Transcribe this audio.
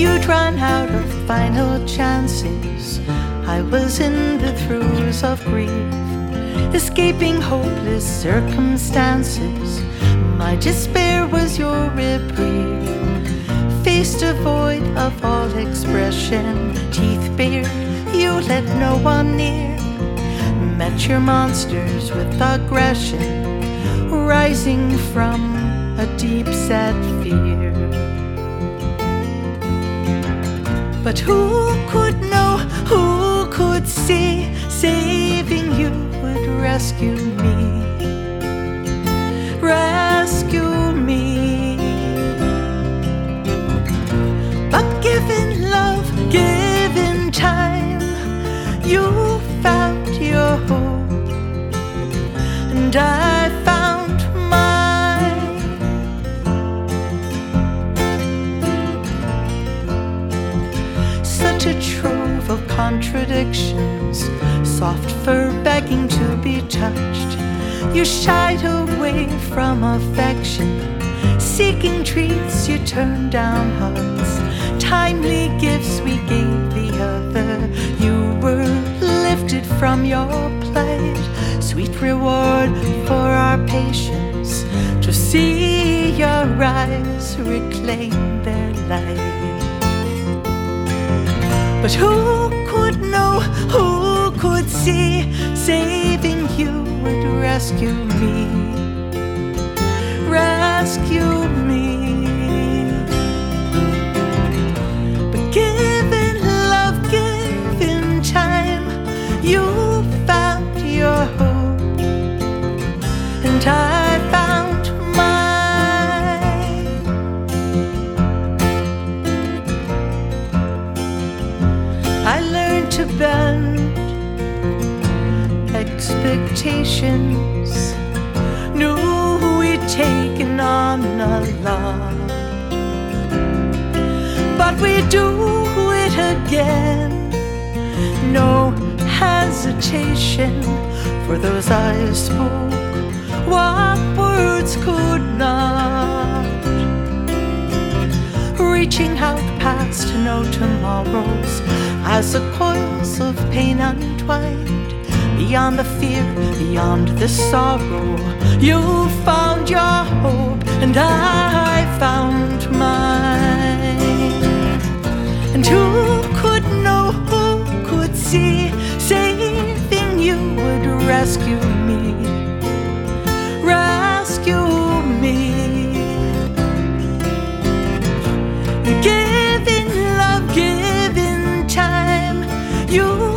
you'd run out of final chances. I was in the throes of grief, escaping hopeless circumstances. My despair was your reprieve. Face devoid of all expression, teeth bared, you let no one near. Met your monsters with aggression, rising from a deep sad fear. But who could know, who could see, saving you would rescue me, rescue me. But given love, given time, you found your hope, and I found mine. Such a trove of contradictions, soft fur begging to be touched. You shied away from affection, seeking treats, you turned down hugs. Timely gifts we gave the other, you were lifted from your plight. Sweet reward for our patience, to see your eyes reclaim their light. But who could know, who could see, saving you would rescue me, rescue me. But given love, given time, you found your hope, and I found mine. I learned to bend expectations, knew we'd taken on a lot, but we do it again. No hesitation, for those eyes spoke what words could not. Reaching out past no tomorrows, as the coils of pain untwined. Beyond the fear, beyond the sorrow, you found your hope, and I found mine. And who could know, who could see, saving you would rescue me, rescue me. Given love, given time, you